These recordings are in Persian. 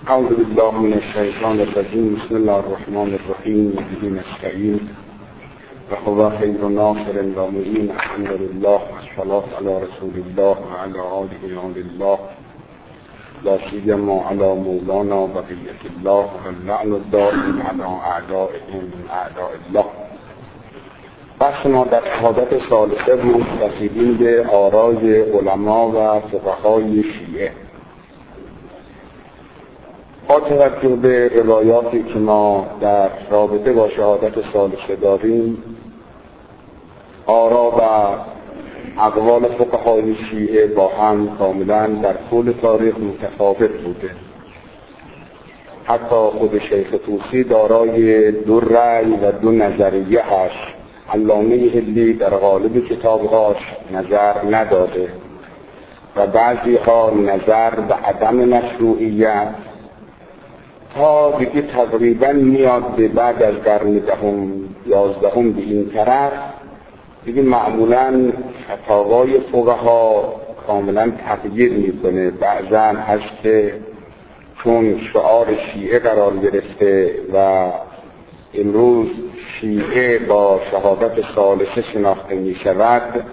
اعوذ بالله من الشیطان الرجیم. بسم الله الرحمن الرحیم. به نستعین و هو خیر ناصر و معین. الحمد لله والصلاة علی رسول الله و علی آله و الله لا سیما علی مولانا بقیة الله و اللعن الدائم علی اعدائهم من اعداء الله. بحث ما در شهادت ثالثه بود. رسیدیم به آرای علما و فقهای شیعه. با توجه به روایاتی که ما در رابطه با شهادت ثالثه داریم، آرا و اقوال فقهای شیعه با هم کاملا در طول تاریخ متفاوت بوده. حتی خود شیخ طوسی دارای دو رأی و دو نظریه هست. علامه حلی در غالب کتابهاش نظر نداده و بعضی ها نظر به عدم مشروعیت، تا دیگه تقریبا میاد به بعد از قرن دهم 11 به این طرف دیگه معمولا فتاوای فقها کاملا تغییر میکنه. بعضا هست که چون شعار شیعه قرار گرفته و امروز شیعه با شهادت ثالثه شناخته می شود،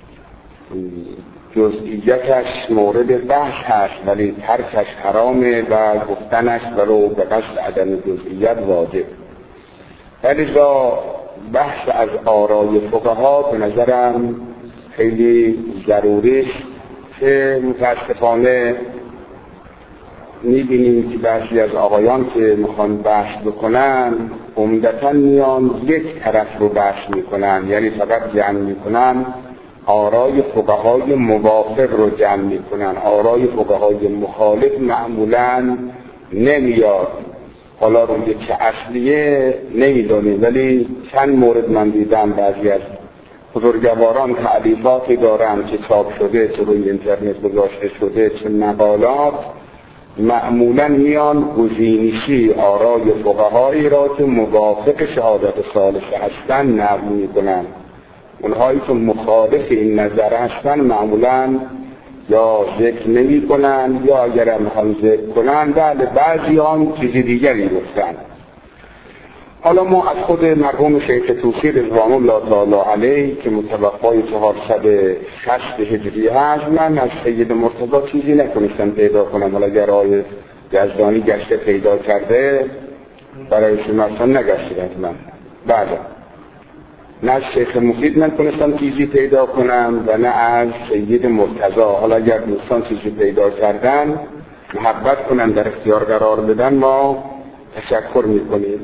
جزئیاتش مورد بحث هست ولی ترکش حرامه و گفتنش ولو به قصد عدم جزئیات واجب. لذا بحث از آرای فقها به نظرم خیلی ضروری است که متاسفانه میبینیم که بعضی از آقایان که میخوان بحث بکنن عمدتاً میان یک طرف رو بحث میکنن، یعنی فقط جمع میکنن آرای فقهای موافق رو جمع میکنن، آرای فقهای مخالف معمولاً نمیاد. حالا روی چه اصلیه نمیدونیم، ولی چند مورد من دیدم بعضی از بزرگواران تعلیفاتی دارن که چاپ شده، چه روی اینترنت گذاشته شده، چه مقالات، معمولاً میان گزینشی آرای فقهایی را که موافق شهادت ثالثه هستن نقل میکنن. اونهایی که مخالف این نظر هستن معمولاً یا ذکر نمی کنن یا اگر هم ذکر کنن بله بعضی هم چیز دیگری گفتن. حالا ما از خود مرحوم شیخ طوسی رضوان الله تعالی علیه که متوفای 460 هجری هست، من از سید مرتضی چیزی نکنستم پیدا کنم. حالا اگر آقای یزدانی گشته پیدا کرده برای شما اصلا نگشته از من. بله، نه از شیخ مفید نکنستم چیزی پیدا کنم و نه از سید مرتضی. حالا اگر دوستان چیزی پیدا کردن محبت کنن در اختیار قرار بدن ما تشکر میکنیم.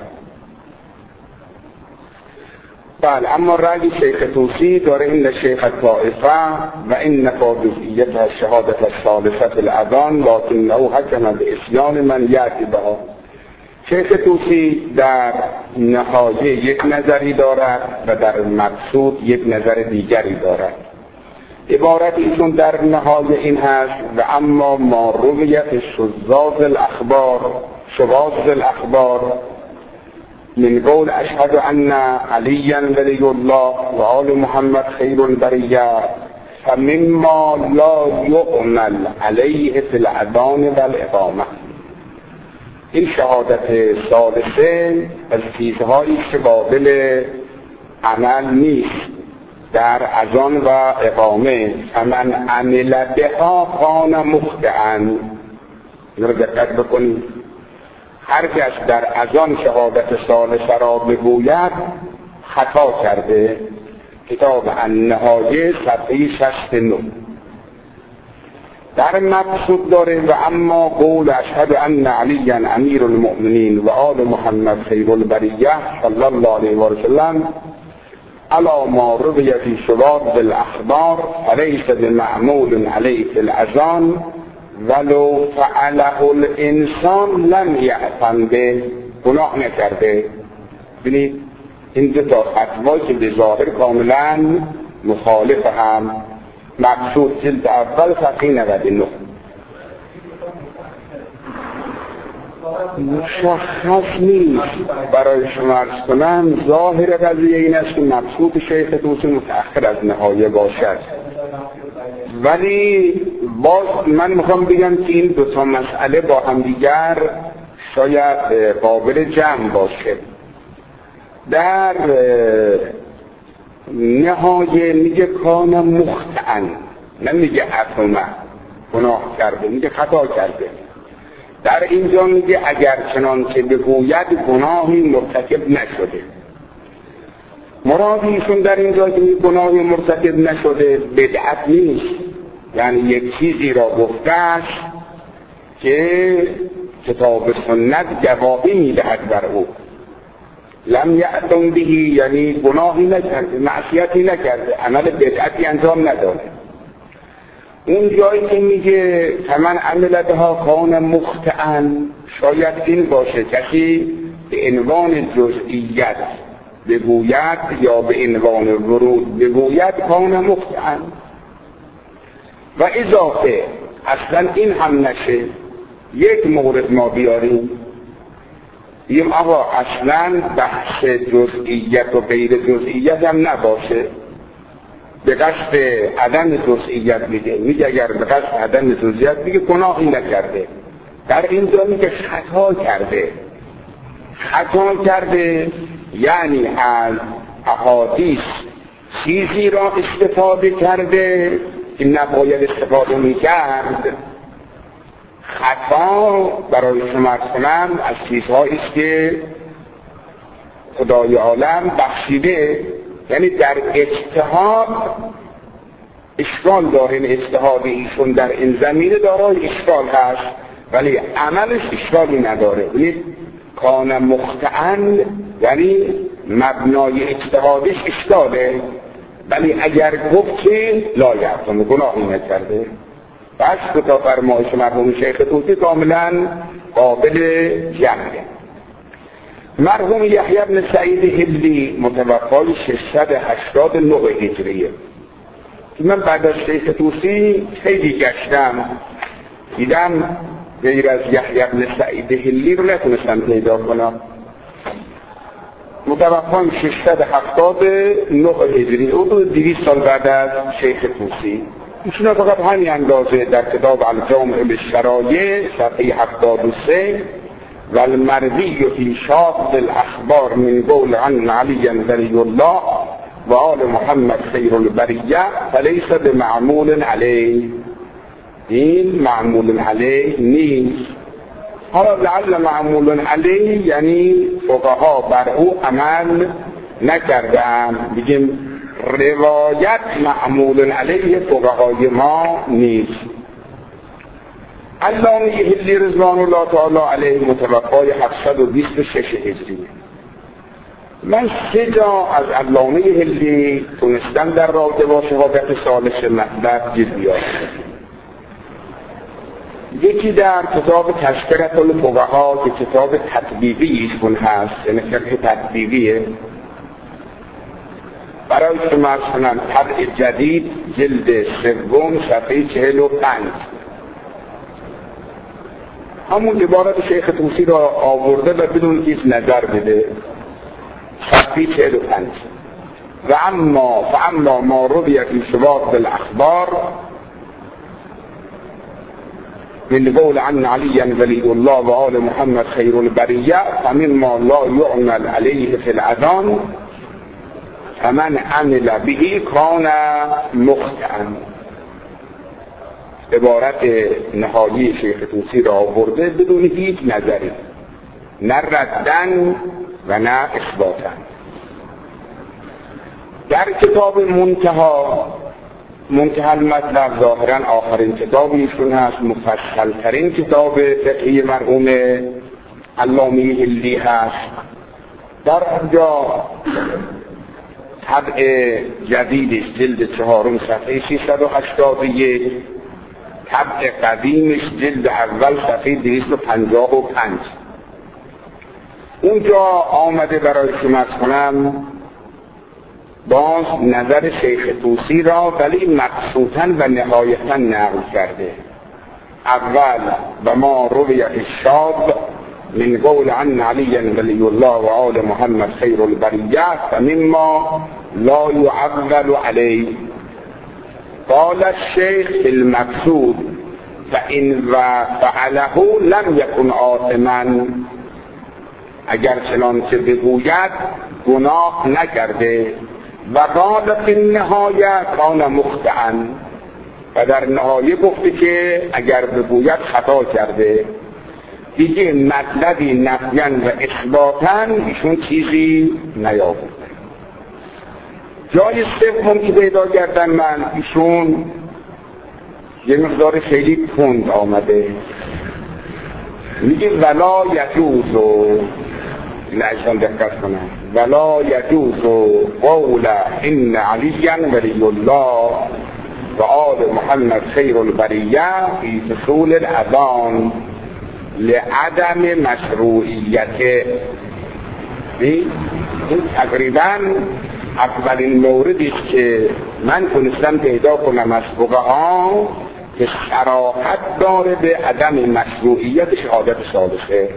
بله، اما رأی شیخ طوسی داره این شیخ طائفه و این نفا جزئیت شهادت الثالثه الاذان لکنه حکم به اسیان من یأتی بها. شیخ طوسی در نهایه یک نظری دارد و در مقصود یک نظر دیگری دارد. عبارت ایشون در نهایه این هست: و اما ما رویت شذاذ الاخبار من قول اشهد ان علی ولی الله و آل محمد خیر البریه فمما لا یعمل علیه فی الاذان و الاقامه. این شهادت ثالثه از چیزهایی که قابل عمل نیست در اذان و اقامه. فمن عمل بها کان مخطئا. این رو دقت بکنید، هر کس در اذان شهادت ثالثه را بگوید خطا کرده. کتاب النهایه صفحه 69. در مقصود داره و اما قول اشهد ان علی امیر المؤمنین و آل محمد خیر البریه صلی الله علیه و سلم علی ما روی فی شواذ الاخبار فلیس بمعمول علیه فی الاذان ولو فعله الانسان لم یأثم به. گناه نکرده. ببینید این دو تا فتوا که به ظاهر کاملا مخالف هم. مقصود جلد اول صفحه 99. مشخص نیست برای شما عرض کنم. ظاهر قضیه این است که مقصود شیخ طوسی متأخر از نهایه باشد، ولی باز من میخوام بگم که این دو تا مسئله با هم دیگر شاید قابل جمع باشه. در نهایه میگه کان مخطئا، نمیگه اثمه گناه کرده، میگه خطا کرده. در اینجا میگه اگر چنان که بگوید گناهی مرتکب نشده. مراد ایشون در اینجا که گناهی مرتکب نشده بدعت نیست، یعنی یک چیزی را گفته است که کتاب سنت گواهی میدهد بر او. لم یأتم به، یعنی گناهی نکرده، معصیتی نکرده، عمل بدعتی انجام نداده. اون جایی که میگه فمن عمل بها کان مخطئا، شاید این باشه کسی به عنوان جزئیت بگوید یا به عنوان ورود بگوید کان مخطئا. و اضافه اصلا این هم نشه، یک مورد ما بیاریم بگیم آقا اصلا بحث جزئیت و غیر جزئیت هم نباشه، به قصد عدم جزئیت میگه اگر به قصد عدم جزئیت میگه گناهی نکرده. در اینجا میگه خطا کرده یعنی از احادیث چیزی را استفاده کرده که نباید استفاده میکرد. خطا برای شما کنم از چیزهایی است که خدای عالم بخشیده، یعنی در اجتهاد اشکال داره. این اجتهاد ایشون در این زمینه دارای اشکال هست، ولی عملش اشکالی نداره. یعنی کان مخطئا یعنی مبنای اجتهادش اشکاله، ولی اگر گفت که لا یعتم گناهی نکرده. پس دو تا فرمایش مرحوم شیخ طوسی کاملا قابل جمعه. مرحوم یحیی بن سعید حلی متوفای 689 هجریه. من بعد از شیخ طوسی خیلی گشتم، دیدم غیر از یحیی بن سعید حلی رو نتونستم پیدا کنم. متوفای 679 هجری، او 200 سال بعد از شیخ طوسی. ایشون فقط همین اندازه در کتاب الجامع للشرایع صفحه 73 و المروی فی شاذ الاخبار من قول عن علی ولی الله و آل محمد خیر البریه فلیس بمعمول علیه، این معمول علیه نیست. حالا لعل معمول علیه یعنی فقها بر او عمل نکردند، بگیم روایت معمول علیه فقهای ما نیست. علامه حلی رضوان الله تعالی علیه متوفای 726 هجری. من 3 جا از علامه حلی تونستم در رابطه با شهادت صالح مطلب گیر بیارم. یکی در کتاب تذکرة الفقهاء که کتاب تطبیقی ایشون هست، یعنی فقه تطبیقیه، برای شما کنم طبع جدید جلد 3 صفحه 45 همون عبارت شیخ طوسی را آورده و بدون هیچ نظر بده. صفحه 45 و فاما ما روی فی شواذ الاخبار من قول عن علی ولی الله و آل محمد خیر البریه فمما لا یعمل علیه فی الاذان فمن عمل به کان مخطئا. عبارت نهایی شیخ طوسی را آورده بدون هیچ نظری، نه ردن و نه اثباتن. در کتاب منتهى المطلب ظاهرا آخرین کتاب ایشون هست، مفصل ترین کتاب فقهی مرحوم علامه حلی هست. در اونجا طبع جدیدش جلد 4 صفحه 681، طبع قدیمش جلد اول صفحه 255. اونجا آمده برای شما کنم باز نظر شیخ طوسی را ولی مقصوداً و نهایتاً نقل کرده. اول و ما روی الشاذ من قول عن علی ولی الله و آل محمد خیر البریه فمما لا يعول علیه. قال الشیخ المقصود فإن فعله لم یکن آثما، اگر چنانچه بگوید گناه نکرده. و قال فی النهایه کان مخطئا، و در نهایه گفته که اگر بگوید خطا کرده. دیگه مطلبی نفیاً و اثباتاً ایشون چیزی نیاورده. جای سوم که پیدا کردم من، ایشون یه مقدار خیلی تند آمده، میگه ولا یجوز، این اجزان دقت کنم، ولا یجوز قول ان علی ولی الله و آل محمد خیر البریه فی فصول الاذان لعدم مشروعیت. این تقریبا اولین موردی که من تونستم پیدا کنم از فقها که صراحت داره به عدم مشروعیت شهادت ثالثه.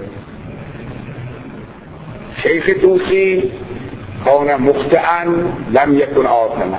شیخ طوسی کان مخطئا لم یکن آثما.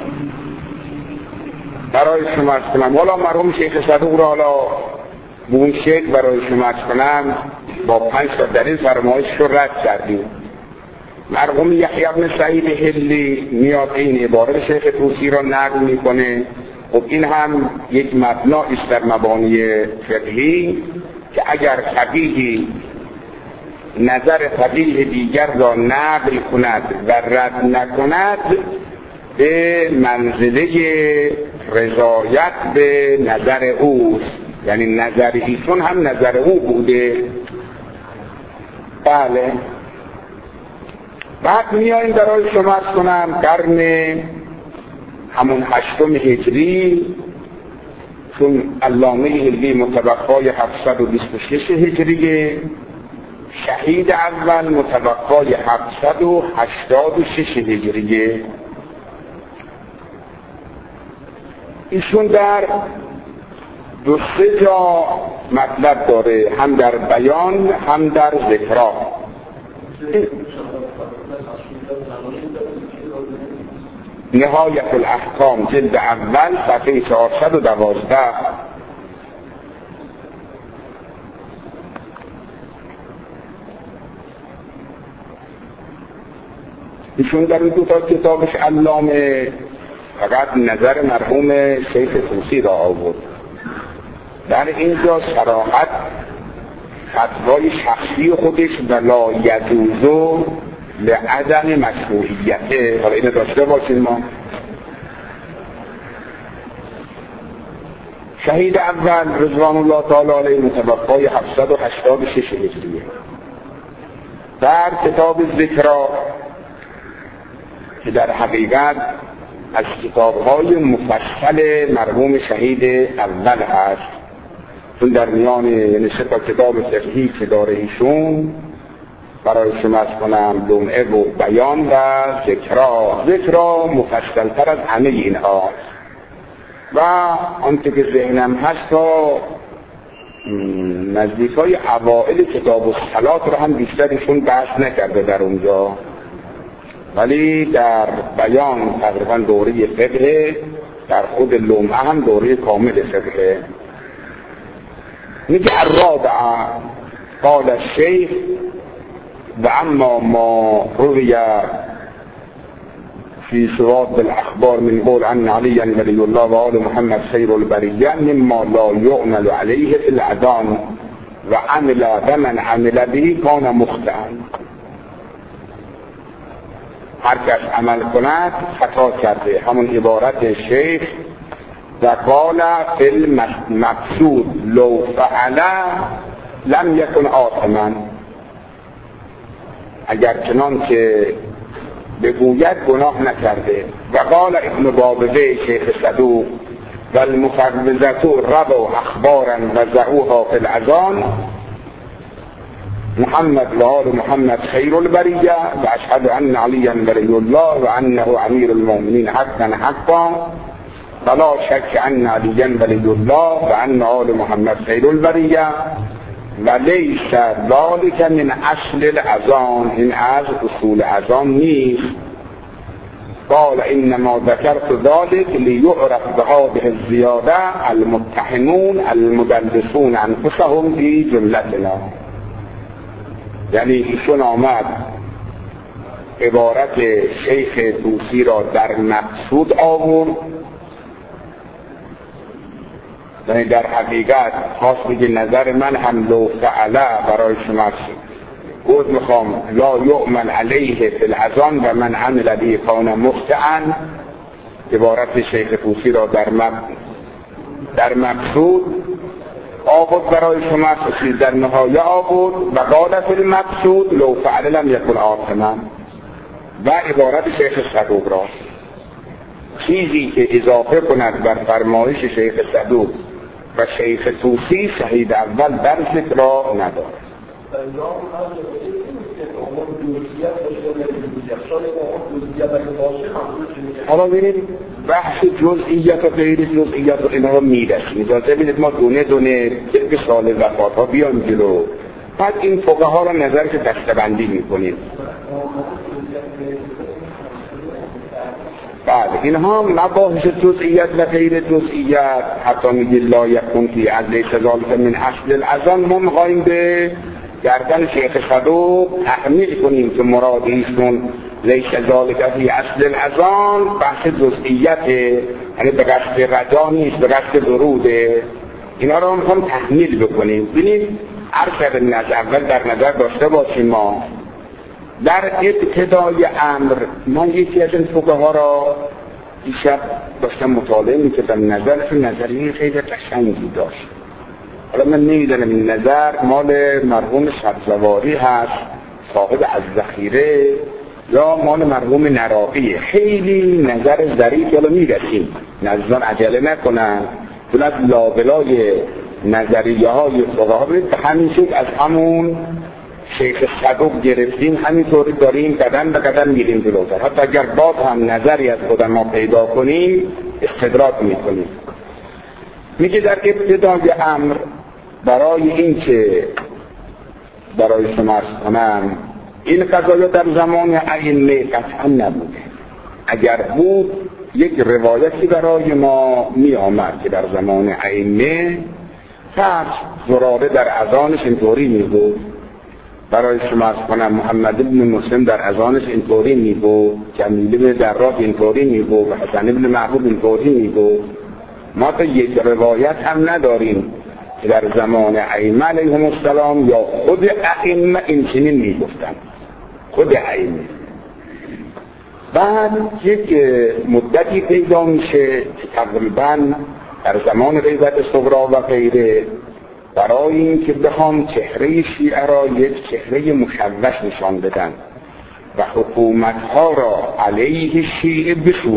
برای شما عرض کنم، حالا مرحوم شیخ صدوق را حالا به اون شکل برای شما عرض کنم با 5 تا دلیل فرمایش رو رد کردیم. مرحوم یحیی بن سعید حلی میاد این عبارت شیخ طوسی را نقل میکنه. خب این هم یک مبنایی است در مبانی فقهی که اگر فقیهی نظر فقیه دیگر را نقل کند و رد نکند به منزله رضایت به نظر اوست، یعنی نظر ایشون هم نظر او بوده. بله. بعد میاییم برای شما عرض کنم قرن همون 8 هجری، چون علامه حلی متوفای 726 هجریه، شهید اول متوفای 786 هجریه. ایشون در 2-3 جا مطلب داره، هم در بیان هم در ذکرا. نهایت الاحکام جلد اول صفحه 412. ایشون در 2 تا کتابش علامه فقط نظر مرحوم شیخ طوسی را آورد. در اینجا صراحت فتوای شخصی خودش ولا یجوز لعدم مشروعیته. حالا اینو داشته باشین. ما شهید اول رضوان الله تعالی علیه متوفای 786 هجریه. در کتاب ذکرا که در حقیقت از کتاب‌های مفصل مرحوم شهید اول هست، چون در میان یعنی 3 تا کتاب فقهی که داره ایشون برای شما از کنم لمعه و بیان و ذکرا مفصل‌تر از همه اینها. و آنچه که ذهنم هست تا نزدیکای اوائل کتاب الصلات رو هم بیشتر ایشون بحث نکرده در اونجا، ولی در بیان تقریبا دوره فقه، در خود لمعه هم دوره کامل فقه. میگه الرابعه قال الشیخ و اما ما روی فی شواهد الاخبار من قول عن علی ولی الله و آل محمد خیر البریه مما لا یعمل علیه فی الاذان و عمل و من عمل به کان مخطئا. هر کس عمل کند خطا کرده، همون عبارت شیخ. و قال فی المقصود لو فعل لم یکن آثما، اگر چنان که بگوید گناه نکرده. و قال ابن بابوی شیخ صدوق و المفوضة ربوا اخبارا و زعوها فی الاذان محمد و آل محمد خیر البریه و اشهد ان علی ولی الله و انه امیر المؤمنین حقا ولا شک ان علی ولی الله و ان آل محمد خیر البریه و لیس ذلک من اصل الاذان، این از اصول اذان نیست. قال انما ذكرت ذلك لیعرف بهذه الزیاده المتهمون المدلسون انفسهم فی جملتنا. یعنی ایشون آمد عبارت شیخ طوسی را در مقصود آورد، یعنی در حقیقت خواست بگه نظر من هم لو فعله برای شما گفت میخوام لا یؤمن علیه فی الاذان و من عمل به کان مخطئا. عبارت شیخ طوسی را در مقصود آورد برای شما، در نهایه آورد و قال فی المقصود لو فعل لم یکن آثما. و عبارت شیخ صدوق را چیزی که اضافه کند بر فرمایش شیخ صدوق و شیخ طوسی شهید اول در ذکر را ندارد. حالا ببینید بحث جزئیات و غیر جزئیات و اینا رو میرسیم. اجازه بدید ما دونه دونه طبق سال وفات ها بیان جلو، بعد این فقها را نظر که دسته‌بندی میکنیم. بله اینها مباحث جزئیات و غیر جزئیات، حتی میگه لا یکون فی عدل ذالک من اصل الاذان، ما میخوایم به گردن شیخ صدوق تحمیل کنیم که مراد ایشون لیس ذالک فی اصل الاذان بحث جزئیات، یعنی به قصد رجا نیست، به قصد دروده. اینا رو میخوایم تحمیل بکنیم. ببینید عرض از اول در نظر داشته باشیم ما در ابتدای امر، من یکی از این فقها را دیشب داشتم مطالعه میکردم، نظرشون نظریه خیلی قشنگی داشت. حالا من نمیدونم این نظر مال مرحوم سبزواری هست صاحب الذخیره یا مال مرحوم نراقیه. خیلی نظر ظریف. حالا میرسیم، نظران عجله نکنن، چون از لابلای نظریه های فقها به همین شکل از همون شیخ صدوق گرفتیم، همینطوری داریم قدم به قدم میریم جلوتر. حتی اگر باز هم نظری از خود ما پیدا کنیم استدراک میکنیم. میگه در ابتدای امر برای این که برای شما عرض کنم این قضایا در زمان ائمه قطعا نبوده. اگر بود یک روایتی برای ما می آمد که در زمان ائمه فرض زراره در اذانش اینطوری می بود، برای شما عرض کنم محمد بن مسلم در اذانش اینطوری می بود، جمیل بن دراج اینطوری می بود و حسن بن محبوب اینطوری می بود. ما تا یک روایت هم نداریم که در زمان ائمه علیهم السلام یا خود ائمه این چنین می گفتن. خود ائمه بعد یک مدتی پیدا میشه که تقریبا در زمان غیبت صغرا و غیره برای این که بخوام چهره شیعه را یک چهره مشوش نشان بدن و حکومتها را علیه شیعه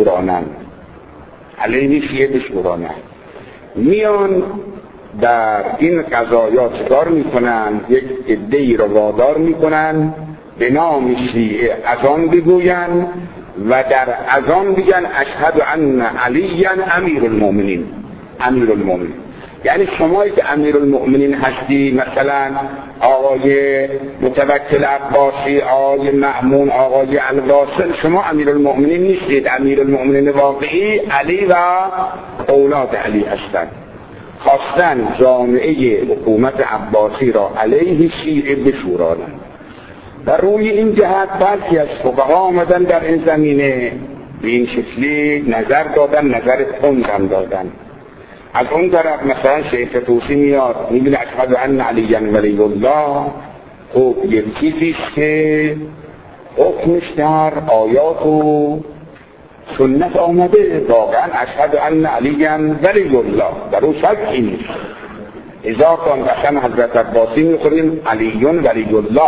بشورانند میان در این قضایا چکار میکنن؟ یک عده‌ای را وادار میکنن به نام شیعه اذان بگوین و در اذان بگن اشهد ان علی امیر المؤمنین. یعنی شمایی که امیر المؤمنین هستی، مثلا آقای متوکل عباسی، آقای مأمون، آقای الواصل، شما امیر المؤمنین نیستید. امیر المؤمنین واقعی علی و اولاد علی هستند. خواستن جامعه حکومت عباسی را علیه شیعه بشورانند. در روی این جهت برخی از فقها آمدن در این زمینه به این شکلی نظر دادن، نظر تندم دادن. از اون طرف مثلا شیخ طوسی میاد میگه اشهد ان علی ولی الله، خب یک چیزیست که حکمش در آیات و سنت آمده. واقعا اشهد ان علی ولی الله در اون شکی نیست. اذا کان قسم حضرت عباسی میخوریم علی ولی الله،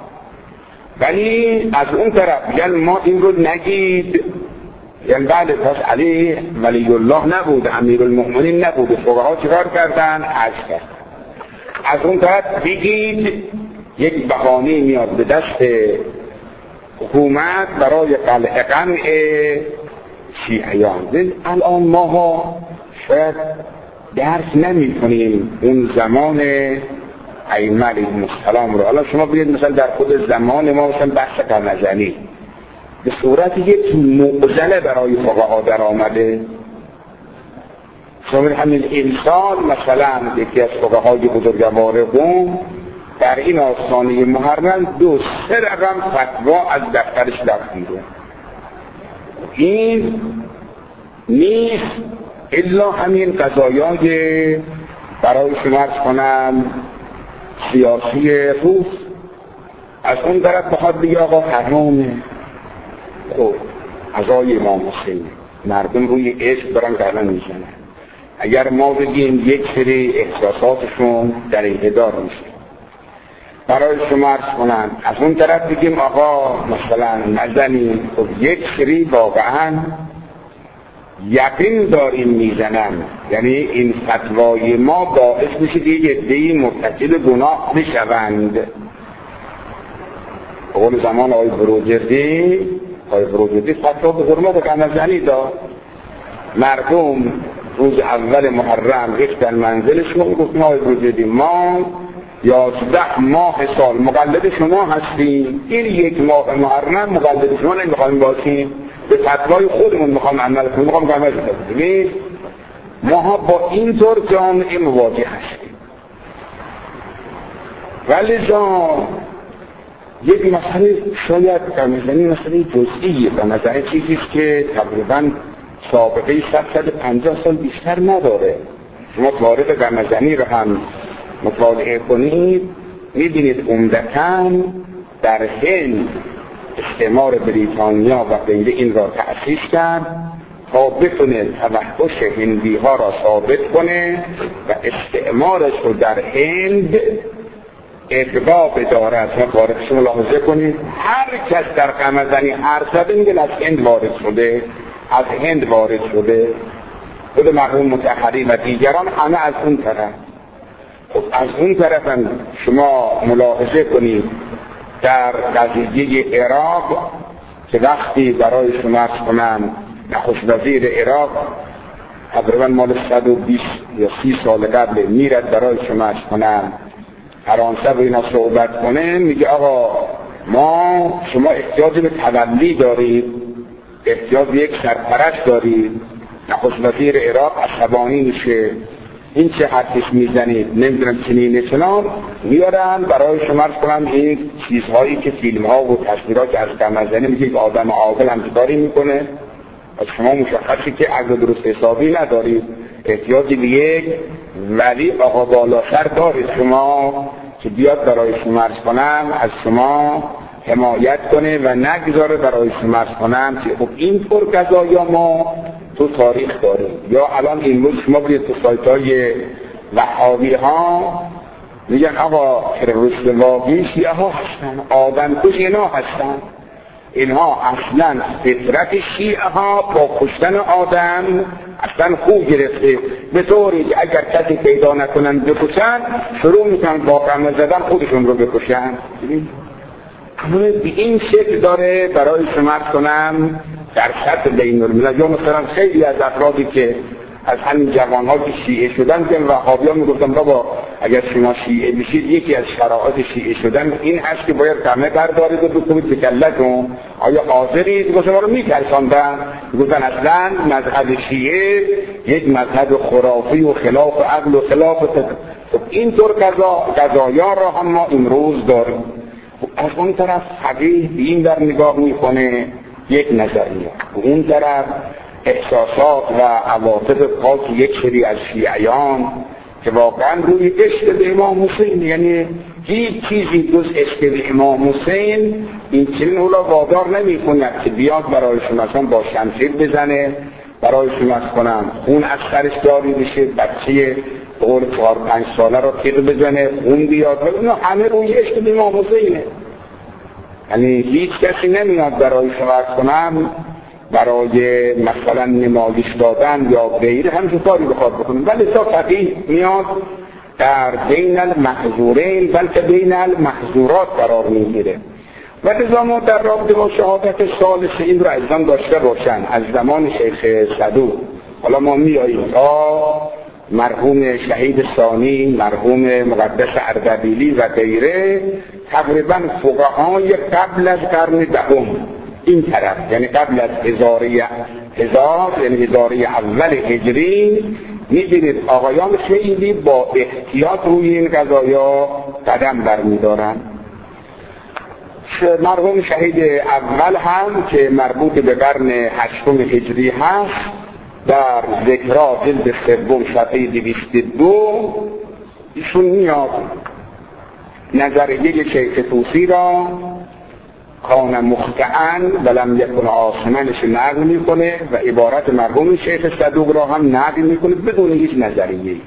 ولی از اون طرف یعنی ما این رو نگید، یعنی بعد پس علی ولی الله نبود، امیر المؤمنین نبود. فقها چیکار کردن؟ حذف کردن. از اون طرف بگید یک بهانه میاد به دست حکومت برای قمع شیعیان. الان ما شاید درس نمی کنیم اون زمان ائمه علیهم السلام رو. حالا شما بگید مثلا در خود زمان ما مثلا بحث قرنزنی به صورت یک معضله برای فقها در آمده. شامل همین امسال مثلا یکی از فقهای بزرگوار قم در این آستانه محرم 2-3 رقم فتوا از دفترش دفت. این نیست الا همین قضایای برای شما کنم سیاسی روز. از اون طرف بخواد بگه آقا حرامه. خب قضای امام حسین مردم روی عشق دارن گردن میزنن. اگر ما بگیم یک سری احساساتشون در انحدار میشه برای شما عرض کنن، از اون طرف بگیم آقا مثلا نزنیم، خب یک سری واقعا یقین داریم میزنن. یعنی این فتوای ما باعث میشه که یه عده‌ای مرتکب گناه بشوند. به قول زمان آقای بروجردی فتوا به حرمت قمرزنی داد. مردم روز اول محرم ریختن منزلشون، گفتن آقای بروجردی ما 11 ماه سال مقلد شما هستیم، این 1 ماه محرم مقلد شما نمیخوایم باشیم، به فتوای خودمون میخوام عمل کنیم، میخوام عمل کنیم. ما با این طور جامعه مواجه هستیم. ولی یک مسئله شاید کمیزنی مسئله جزئیه به نظر چیزیست که تقریبا سابقه 150 سال بیشتر نداره. شما تاریخ قمرزنی رو هم مطالعه کنید، میبینید عمدتاً در هند استعمار بریتانیا و غیره این را تأسیس کرد تا بتونه توحش هندی ها را ثابت کنه و استعمارش رو در هند ادعا بدارد. و تاریخش ملاحظه کنید هر کس در قمرزنی حرف زده میگن از هند وارد شده، خود مرحوم مطهری و دیگران همه از اون طرف. خب از اون طرف هم شما ملاحظه کنید در قضیه عراق که وقتی برای شما کنم نخست وزیر عراق تقریبا مال 120 یا 30 سال قبل میرد برای شما کنم فرانسه و اینا صحبت کنه، میگه آقا شما احتیاج به تولی دارید، احتیاج به یک سرپرست دارید. نخست وزیر عراق عصبانی میشه، این چه حرفش میزنید، نمیدونم چنان میارن برای شما کنم این چیزهایی که فیلم ها و تصویرات که از قمرزنی میگه که آدم عاقل هم کاری میکنه. از شما مشخصی که عقل درست حسابی ندارید، احتیاجی به یک ولی آقا بالاتر دارید شما که بیاد برای شما کنم از شما حمایت کنه و نگذاره برای شما کنم که خب این طور قضایا ما تو تاریخ داریم. یا الان این روز شما برید تو سایت‌های وهابی ها میگن آقا تروریست واقعی شیعه ها هستن، آدم کش اینا هستن. اینها اصلا فطرت شیعه ها با کشتن آدم اصلا خوب گرفته، به طوری که اگر کسی پیدا نکنن بکشن شروع میکنن با قمر زدن خودشون رو بکشن. به این شکل داره برای شما کنم در سطح بین الملل. یا مثلا خیلی از افرادی که از همین جوان‌ها که شیعه شدن که وهابی‌ها میگفتن بابا اگر شما شیعه بشید یکی از شرایط شیعه شدن این هست که باید قمه بردارید و بکنید به کلتون، آیا حاضرید؟ گفتن ما رو میترساندن، گفتن اصلا مذهب شیعه یک مذهب خرافی و خلاف عقل و خلاف این طور قضایا را هم ما امروز داریم. از اون طرف فقیه این در نگاه میکنه یک نظریه، اون طرف احساسات و عواطف پاک یک سری از شیعیان که واقعا روی عشق به امام حسین، یعنی هیچ چیزی جز عشق به امام حسین این چنین اولا وادار نمی کند که بیاد برای شما با شمشیر بزنه، برای شما کنم خون از سرش جاری بشه، بچه قول 4-5 ساله رو تیغ بزنه خون بیاد، اینا همه روی عشق به امام حسینه. یعنی هیچ کسی نمیاد برای شما کنم برای مثلا نمایش دادن یا غیره همچون کاری بخواد بکنه، ولی تا فقیه میاد در بین المحظورین بلکه بین المحظورات قرار میگیره. و لذا ما در رابطه با شهادت ثالث این رو ازم داشته روشن از زمان شیخ صدوق. حالا ما میاییم تا مرحوم شهید ثانی، مرحوم مقدس اردبیلی و غیره، تقریبا فقهای قبل از قرن دهم این طرف، یعنی قبل از هزاره اول هجری می‌بینید آقایان خیلی با احتیاط روی این قضایا قدم برمی‌دارن. مرحوم شهید اول هم که مربوط به قرن 8 هجری هست، در ذکرها جلد 3 صفحه 202 ایشون میاد نظریه شیخ طوسی را کان مخطئا ولم یکن عاصمنش نقل میکنه و عبارت مرحوم شیخ صدوق را هم نقل میکنه بدون هیچ نظریه.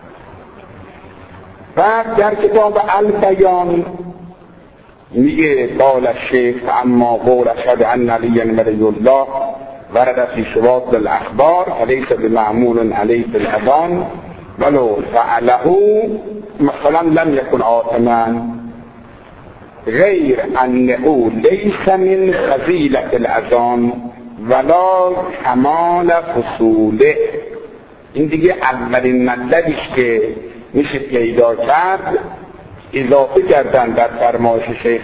بعد در کتاب البیان میگه قال الشیخ اما قول اشهد ان علی ولی الله ورد فی شواهد الاخبار فلیس بمعمول علیه فی الاذان ولو فعله مثلا لم یکن عاصما غیر انه لیس من فضیلة الاذان ولا کمال فصوله. این دیگه اولین مطلبیش که میشه پیدا کرد اضافه کردن در فرمایش شیخ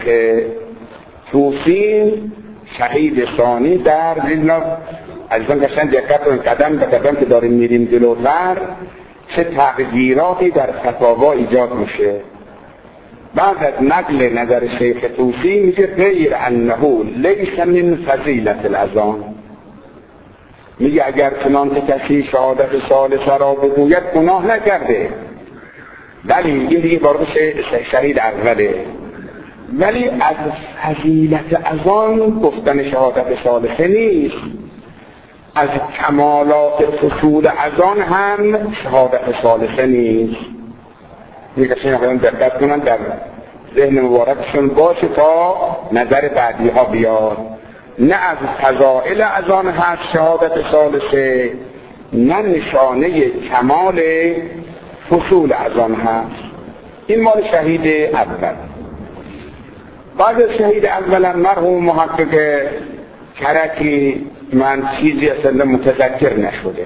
طوسی شهید ثانی در زیرنا عزیزان قشنگ دقت کنید قدم به قدم که داریم میریم جلوتر چه تغییراتی در فتاوا ایجاد میشه. بعد از نقل نظر شیخ طوسی میگه غیر انه لیس من فضیلة الاذان، میگه اگر چنانکه کسی شهادت ثالثه را بگوید گناه نکرده، ولی این دیگه وارد شهید اوله، ولی از فضیلت اذان گفتن شهادت ثالثه نیست، از کمالات فصول اذان هم شهادت ثالثه نیست. میگه شما دقت کنن در ذهن مبارکشون باشه تا نظر بعدی ها بیاد. نه از فضائل اذان هست شهادت ثالثه، نه نشانه کمال فصول اذان هست. این مال شهید اول. بعد از شهید اول مرحوم محقق کرکی من چیزی اصلا متذکر نشده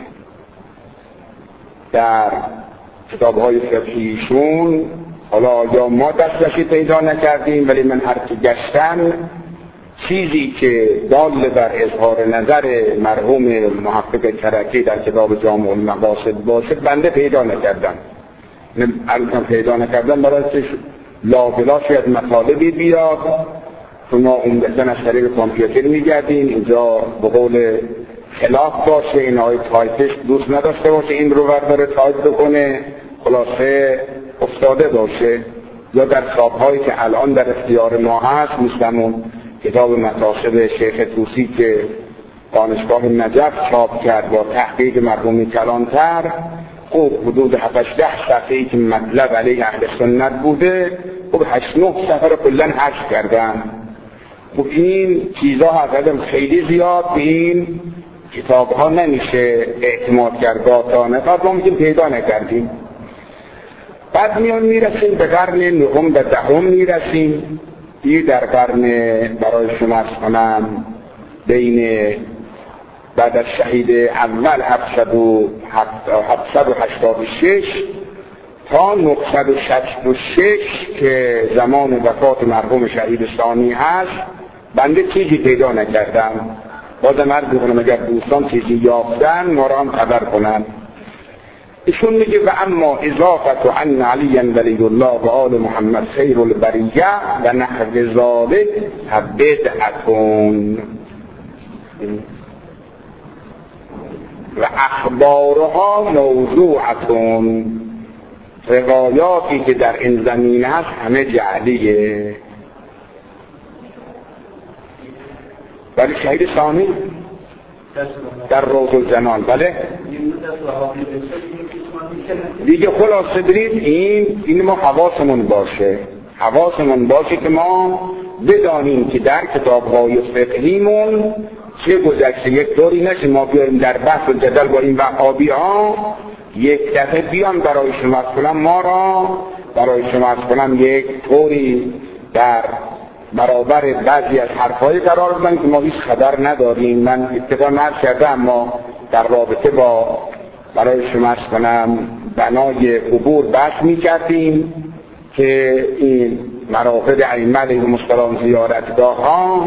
در کتاب‌های فقهیشون، حالا یا ما دسترسی پیدا نکردیم ولی من هر که گشتم چیزی که دال بر اظهار نظر مرحوم محقق کرکی در کتاب جامع المقاصد باشه بنده پیدا نکردم. الان پیدا نکردم برای لابلا شاید مطالبی بیاد، شما عمدتاً از طریق کامپیوتر میگردین، اینجا به قول خلاف باشه، این آقای تایپش دوست نداشته باشه این رو برداره تایپ بکنه، خلاصه افتاده باشه، یا در چاپ‌هایی که الان در اختیار ما هست مثل کتاب مطالب شیخ طوسی که دانشگاه نجف چاپ کرد با تحقیق مرحوم کلانتر، خب حدود 7-8 صفحه‌ای که مطلب علیه اهل سنت بوده خب 8-9 صفحه رو کلاً حذف کردن. خب این چیزها حقیقتا خیلی زیاد به این کتاب ها نمیشه اعتماد کرد گاتانه، بعد ما میگیم پیدا نکردیم. بعد میرسیم به قرن 9 و 10 میرسیم. این در قرن برای شما ارز کنم بین بعد از شهید اول 786 تا 966 که زمان وفات مرحوم شهید ثانی هست بنده چیزی پیدا نکردم. بازم عرض می‌کنم اگر دوستان چیزی یافتن ما را هم خبر کنن. ایشون میگه و اما اضافت عن علی ولی الله و آل محمد خیر البریه و نحو ذلک بدعتون و اخبارها موضوعتون، روایاتی که در این زمینه هست همه جعلیه. ولی شهید ثانی در روض الجنان بله دیگه خلاصه برید این ما حواسمون باشه که ما بدانیم که در کتاب‌های فقهیمون چه گذشته یک طوری نشه ما بیاریم در بحث و جدل با این وهابی ها یک دفعه بیان برای شما کنم ما را برای شما کنم یک طوری در برابر بعضی از حرفای قرار بدن که ما هیچ خبر نداریم. من ابتدا نرد کردم اما در رابطه با برای شما کنم بنای قبور بحث می کردیم که این مراقد ائمه علیهم السلام زیارتگاه ها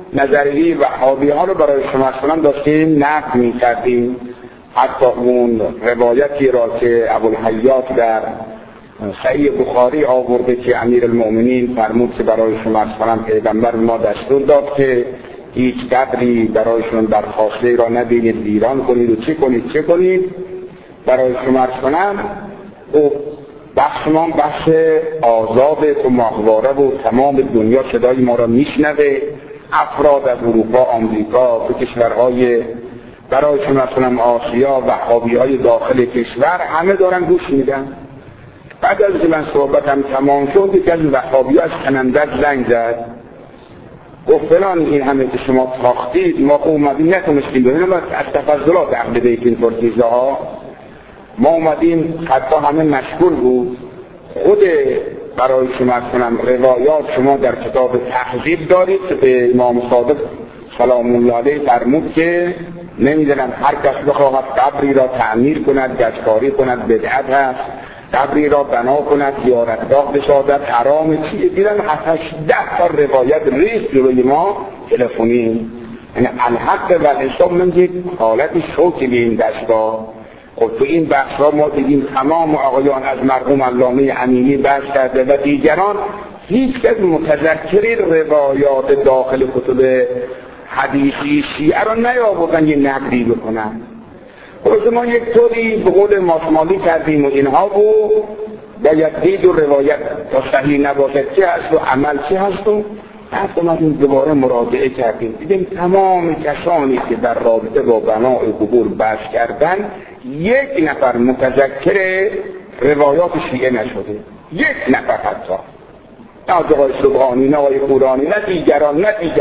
نظریه وهابی ها رو برای شما اصلا داشتیم نقد می‌کردیم. حتی اون روایتی را که ابوالحیات در صحیح بخاری آورده که امیرالمؤمنین فرمود که برای شما اصلا پیغمبر ما دستور داد که هیچ قدری برایشون درخواسته را نبینید، ویران کنید و چه کنید برای شما اصلا. و بحث ما بحث آزاد و ماهواره و تمام دنیا صدای ما را میشنوه. افراد از اروپا، آمریکا، تو کشورهای برایشون مثلا آسیا، وهابی‌های داخل کشور همه دارن گوش میدن. بعد از که من صحبتم تمام شد یکی از وهابی‌ها از کنندک زنگ زد، گفت فلان این همه که شما ساختید ما اومدیم نتونستیم ببینیم از تفضلات اهل بیت اینطور چیزها ما اومدیم، حتی همه مشغول بود. خود برای شما کنم روایات شما در کتاب تهذیب دارید که به امام صادق سلام الله علیه فرمود که نمیدونم هر کس بخواهد قبری را تعمیر کند، گچکاری کند بدعت است، قبری را بنا کند، زیارتگاه بسازد حرام. چیه دیدن 7-10 تا روایت ریز جلوی ما تلفنی. یعنی الحق و الحساب من یک حالت شوکی به این دستا. خب تو این بحث را ما دیدیم تمام آقایان از مرحوم علامه امینی بحث کرده و دیگران هیچ کس متذکری روایات داخل کتب حدیثی شیعه را نیاوردن یه نقدی بکنن. خب ما یک طوری به قول ماسمالی کردیم و اینها بود باید دید و روایت تا صحیح نباشد چه هست و عمل چه هست و بعد اومدیم دوباره مراجعه کردیم دیدیم تمام کسانی که در رابطه با بناء قبور بحث کردن یک نفر متذکر روایات شیعه نشده، یک نفر حتی، نه آقای سبحانی نه آقای قرآنی نه دیگران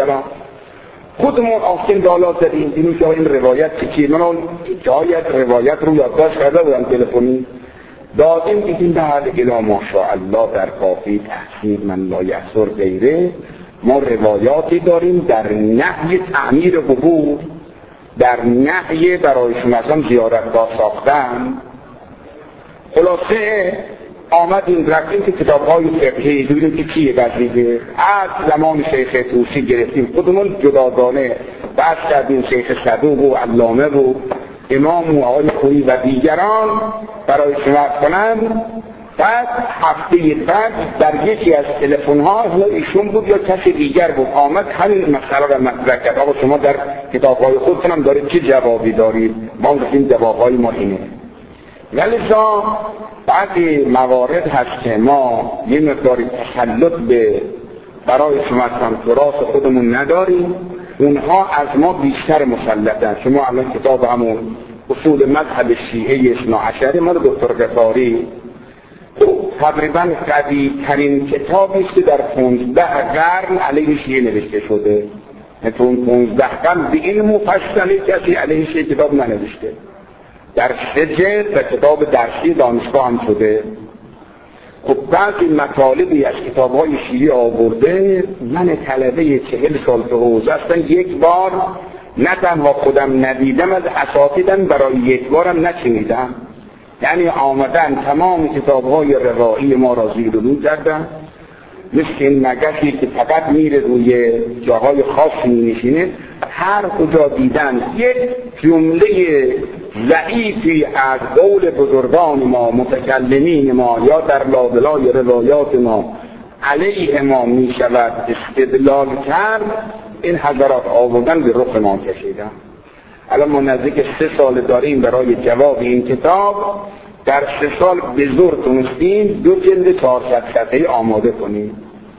خودمون آفتین دالات زدیم دیدیم که این روایت چیه. من اون جایت روایت رو یادداشت کرده بودم تلفنی دادیم دیدیم به هر الا ماشاءالله در کافی تحصیل من لا یحصر غیره ما روایاتی داریم در نهی تعمیر قبور، در نهی برای شما زیارتگاه ساختن. خلاصه آمدیم رفتیم که کتاب‌های فقهی دیدیم که چیه وظیفه از زمان شیخ طوسی گرفتیم خودمون جداگانه بحث کردیم، شیخ صدوق و علامه و امام و آقای خویی و دیگران برای شما کنم. بعد هفته بعد در یکی از تلفن‌ها ایشون بود یا کسی دیگر بود آمد همین مسئله را مطرح کرد. آقا شما در کتاب‌های خودتون هم دارید چه جوابی دارید؟ ما گفتیم جواب‌های ما اینه. ولی بعضی موارد هست که ما یه مقداری تسلط به برای شما تراث خودمون نداریم، اونها از ما بیشتر مسلطن. شما الان کتاب همون اصول مذهب شیعه اثنا عشری مال دکتر غفاری تقریبا قوی ترین کتابی است که در 15 قرن علیه شیعه نوشته شده. تو 15 قرن به این مفصلی کسی علیه شیعه کتاب ننوشته. در 3 جلد و کتاب درسی دانشگاه هم شده. خب بعضی مطالبی از کتاب‌های شیعه آورده، من طلبه 40 سال تو حوزه هستم یک بار نه تنها خودم ندیدم از اساتیدم برای یک بارم نشنیدم. یعنی آمدن تمام کتاب‌های روایی ما را زیر و رو کردن، مثل این مگسی که فقط میره روی جاهای خاصی می‌نشینه، هر کجا دیدن یک جمله ضعیفی از قول بزرگان ما متکلمین ما یا در لابلای روایات ما علیه ما می شود استدلال کرد، این حضرات آوردن به رخ ما کشیدن. الان ما نزدیک 3 سال داریم برای جواب این کتاب، در 3 سال به زور تونستیم 2 جلد 400 صفحه‌ای آماده کنیم.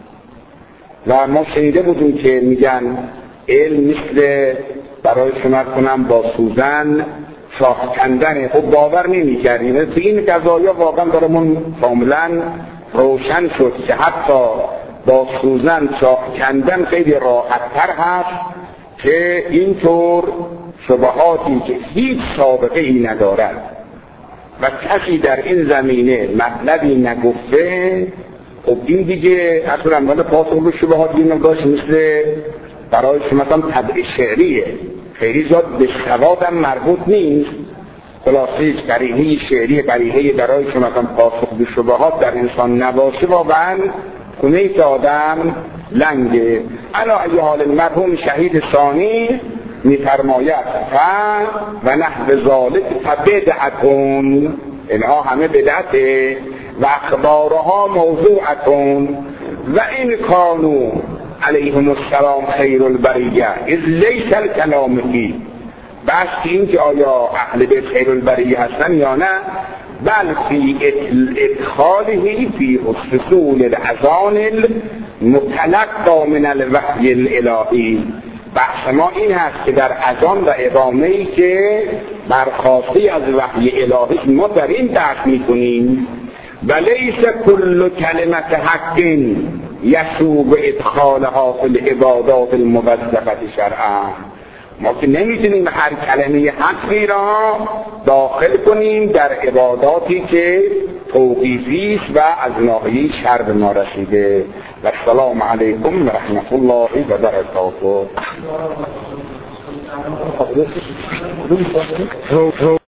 و ما شنیده بودیم که میگن علم مثل برای شما کنم با سوزن چاق کندنه. خب باور نمی کردیم. به این قضایا واقعا برامون کاملا روشن شد که حتی با سوزن چاق کندن خیلی راحت تر هست که اینطور شبهاتی که هیچ سابقه ای ندارد و کسی در این زمینه مطلبی نگفته، خب این دیگه اصلا من پاسخ به شبهات این نگاش مثل برای شما طبع شعریه، خیلی زاد به سوادم مربوط نیست. خلاصه قریحه شعری قریحه برای شما پاسخ به شبهات در انسان نباشه واقعا کنه که آدم لنگه. علا ای حال مرحوم شهید ثانی میفرماید و نحو ذالک فبدعتون، اینها همه بدعته و اخبارها موضوعتون و این کانو علیهم السلام خیر البریه اذ لیس الکلام فیه. بس این که آیا اهل بیت خیر البریه هستن یا نه، بل فی ادخاله فی فصول الاذان المتلقى من الوحی الالهی. بحث ما این هست که در اذان و اقامه‌ای که برخواسته از وحی الهی ما در این درک میکنیم و لیس کل کلمت حق یسوغ ادخالها فی العبادات الموظفه شرعا. ما که نمیتونیم هر کلمه حقی را داخل کنیم در عباداتی که توقیفی است و از ناحیه شرع ما رسیده. و السلام علیکم و رحمت الله و برکاته.